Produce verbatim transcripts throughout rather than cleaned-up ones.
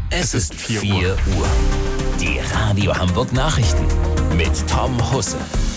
Es ist vier Uhr. Die Radio Hamburg Nachrichten mit Tom Husse.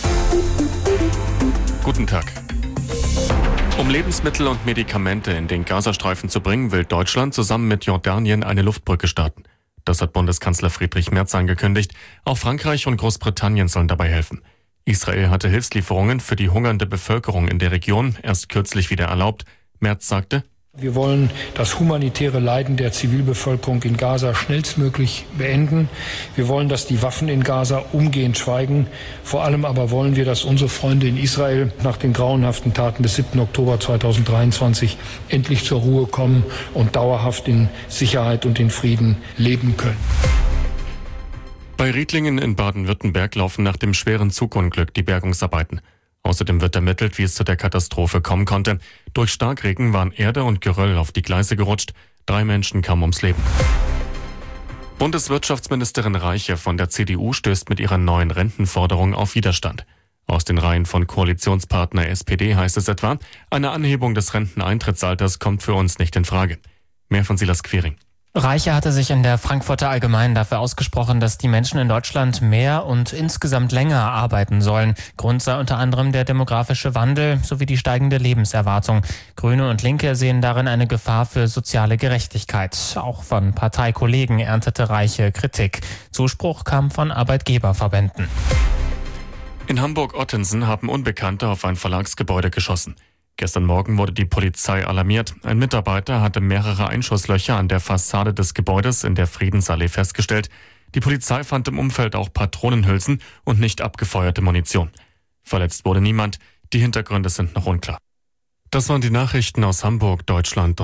Guten Tag. Um Lebensmittel und Medikamente in den Gazastreifen zu bringen, will Deutschland zusammen mit Jordanien eine Luftbrücke starten. Das hat Bundeskanzler Friedrich Merz angekündigt. Auch Frankreich und Großbritannien sollen dabei helfen. Israel hatte Hilfslieferungen für die hungernde Bevölkerung in der Region erst kürzlich wieder erlaubt. Merz sagte: Wir wollen das humanitäre Leiden der Zivilbevölkerung in Gaza schnellstmöglich beenden. Wir wollen, dass die Waffen in Gaza umgehend schweigen. Vor allem aber wollen wir, dass unsere Freunde in Israel nach den grauenhaften Taten des siebten Oktober zweitausenddreiundzwanzig endlich zur Ruhe kommen und dauerhaft in Sicherheit und in Frieden leben können. Bei Riedlingen in Baden-Württemberg laufen nach dem schweren Zugunglück die Bergungsarbeiten. Außerdem wird ermittelt, wie es zu der Katastrophe kommen konnte. Durch Starkregen waren Erde und Geröll auf die Gleise gerutscht. Drei Menschen kamen ums Leben. Bundeswirtschaftsministerin Reiche von der C D U stößt mit ihrer neuen Rentenforderung auf Widerstand. Aus den Reihen von Koalitionspartner S P D heißt es etwa, eine Anhebung des Renteneintrittsalters kommt für uns nicht in Frage. Mehr von Silas Quiring. Reiche hatte sich in der Frankfurter Allgemeinen dafür ausgesprochen, dass die Menschen in Deutschland mehr und insgesamt länger arbeiten sollen. Grund sei unter anderem der demografische Wandel sowie die steigende Lebenserwartung. Grüne und Linke sehen darin eine Gefahr für soziale Gerechtigkeit. Auch von Parteikollegen erntete Reiche Kritik. Zuspruch kam von Arbeitgeberverbänden. In Hamburg-Ottensen haben Unbekannte auf ein Verlagsgebäude geschossen. Gestern Morgen wurde die Polizei alarmiert. Ein Mitarbeiter hatte mehrere Einschusslöcher an der Fassade des Gebäudes in der Friedensallee festgestellt. Die Polizei fand im Umfeld auch Patronenhülsen und nicht abgefeuerte Munition. Verletzt wurde niemand. Die Hintergründe sind noch unklar. Das waren die Nachrichten aus Hamburg, Deutschland.